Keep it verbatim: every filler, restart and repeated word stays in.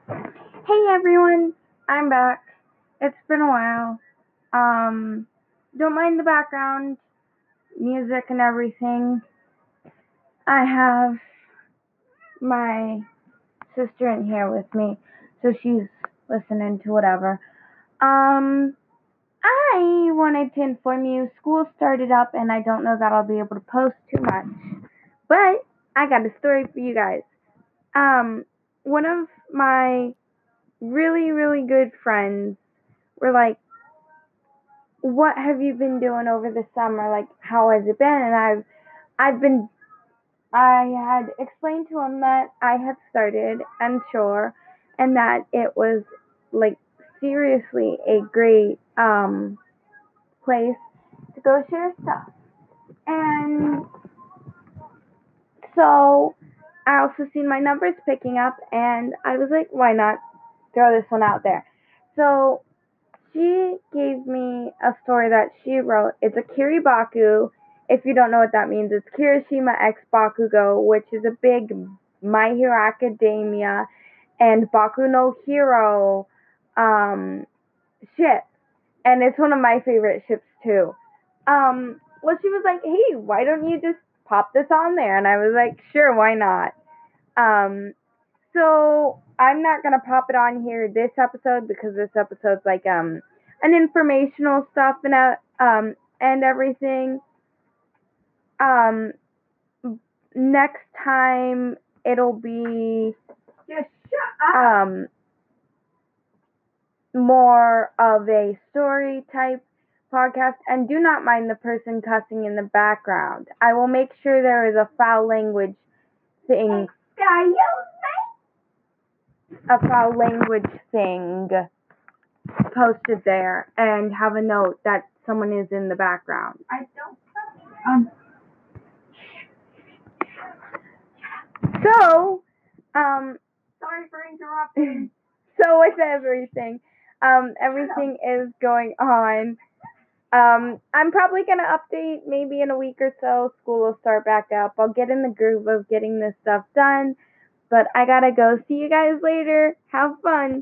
Hey everyone, I'm back. It's been a while. Um, don't mind the background music and everything. I have my sister in here with me, so she's listening to whatever. Um, I wanted to inform you school started up and I don't know that I'll be able to post too much, but I got a story for you guys. Um, one of my really, really good friends were like, what have you been doing over the summer? Like, how has it been? And I've, I've been, I had explained to him that I had started Ensure and that it was like seriously a great um place to go share stuff. And so I also seen my numbers picking up, and I was like, why not throw this one out there? So she gave me a story that she wrote. It's a Kiribaku. If you don't know what that means, it's Kirishima X Bakugo, which is a big My Hero Academia and Baku no Hero um, ship. And it's one of my favorite ships too. Um, well, she was like, hey, why don't you just pop this on there? And I was like, sure, why not? Um, so I'm not gonna pop it on here this episode because this episode's like um an informational stuff and uh, um and everything. Um, next time it'll be Just shut up. um more of a story type podcast, and do not mind the person cussing in the background. I will make sure there is a foul language thing, a foul language thing posted there and have a note that someone is in the background. I don't. Um. So, um, Sorry for interrupting. so with everything, um, everything is going on. Um, I'm probably gonna update maybe in a week or so. School will start back up. I'll get in the groove of getting this stuff done. But I gotta go. See you guys later. Have fun.